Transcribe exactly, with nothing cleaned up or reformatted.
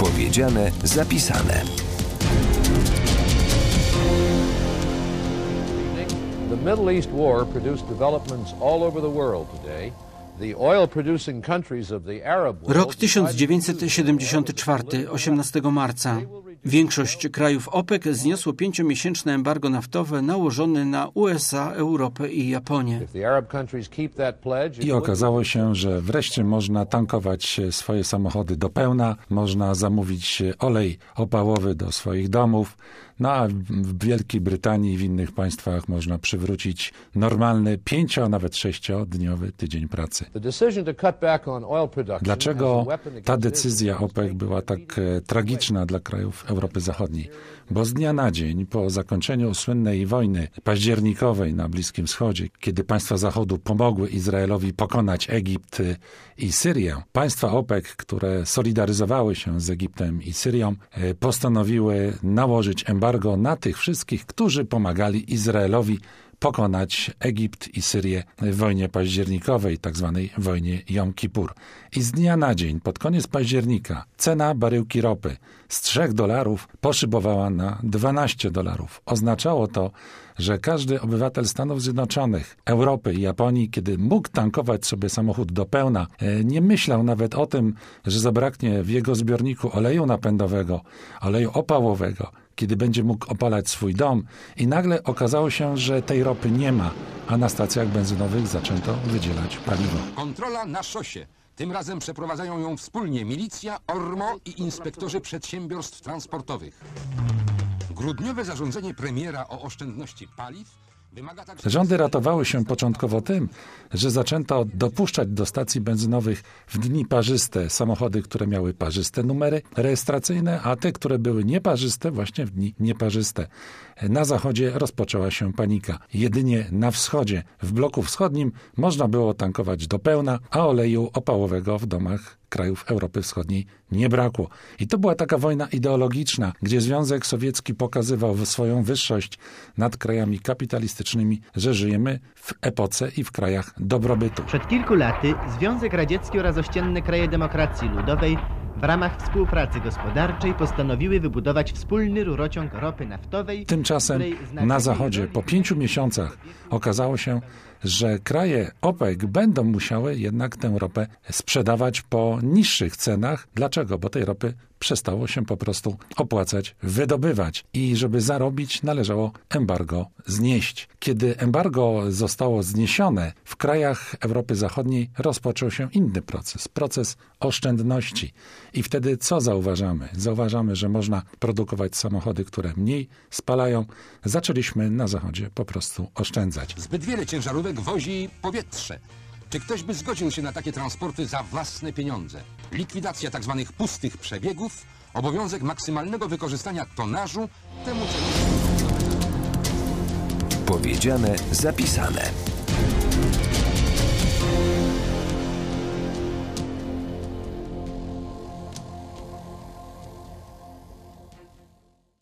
Powiedziane, zapisane. The Middle East War produced developments all over the world today. The oil-producing countries of the Arab world. Rok tysiąc dziewięćset siedemdziesiąty czwarty, osiemnastego marca. Większość krajów OPEC zniosło pięciomiesięczne embargo naftowe nałożone na U S A, Europę i Japonię. I okazało się, że wreszcie można tankować swoje samochody do pełna, można zamówić olej opałowy do swoich domów, no a w Wielkiej Brytanii i w innych państwach można przywrócić normalny pięcio, a nawet sześciodniowy tydzień pracy. Dlaczego ta decyzja OPEC była tak tragiczna dla krajów Europy Zachodniej? Bo z dnia na dzień po zakończeniu słynnej wojny październikowej na Bliskim Wschodzie, kiedy państwa Zachodu pomogły Izraelowi pokonać Egipt i Syrię, państwa OPEC, które solidaryzowały się z Egiptem i Syrią, postanowiły nałożyć embargo na tych wszystkich, którzy pomagali Izraelowi pokonać Egipt i Syrię w wojnie październikowej, tak zwanej wojnie Jom Kippur. I z dnia na dzień, pod koniec października, cena baryłki ropy z trzech dolarów poszybowała na dwanaście dolarów. Oznaczało to, że każdy obywatel Stanów Zjednoczonych, Europy i Japonii, kiedy mógł tankować sobie samochód do pełna, nie myślał nawet o tym, że zabraknie w jego zbiorniku oleju napędowego, oleju opałowego, kiedy będzie mógł opalać swój dom i nagle okazało się, że tej ropy nie ma, a na stacjach benzynowych zaczęto wydzielać paliwo. Kontrola na szosie. Tym razem przeprowadzają ją wspólnie milicja, ORMO i inspektorzy przedsiębiorstw transportowych. Grudniowe zarządzenie premiera o oszczędności paliw wymaga także... Rządy ratowały się początkowo tym, że zaczęto dopuszczać do stacji benzynowych w dni parzyste samochody, które miały parzyste numery rejestracyjne, a te, które były nieparzyste, właśnie w dni nieparzyste. Na zachodzie rozpoczęła się panika. Jedynie na wschodzie, w bloku wschodnim, można było tankować do pełna, a oleju opałowego w domach krajów Europy Wschodniej nie brakło. I to była taka wojna ideologiczna, gdzie Związek Sowiecki pokazywał swoją wyższość nad krajami kapitalistycznymi, że żyjemy w epoce i w krajach dobrobytu. Przed kilku laty Związek Radziecki oraz ościenne kraje demokracji ludowej w ramach współpracy gospodarczej postanowiły wybudować wspólny rurociąg ropy naftowej. Tymczasem na Zachodzie po pięciu miesiącach okazało się, że kraje OPEC będą musiały jednak tę ropę sprzedawać po niższych cenach. Dlaczego? Bo tej ropy przestało się po prostu opłacać, wydobywać. I żeby zarobić, należało embargo znieść. Kiedy embargo zostało zniesione, w krajach Europy Zachodniej rozpoczął się inny proces, proces oszczędności. I wtedy co zauważamy? Zauważamy, że można produkować samochody, które mniej spalają. Zaczęliśmy na Zachodzie po prostu oszczędzać. Zbyt wiele ciężarówek wozi powietrze. Czy ktoś by zgodził się na takie transporty za własne pieniądze? Likwidacja tzw. pustych przebiegów, obowiązek maksymalnego wykorzystania tonażu, temu celowi... Powiedziane, zapisane.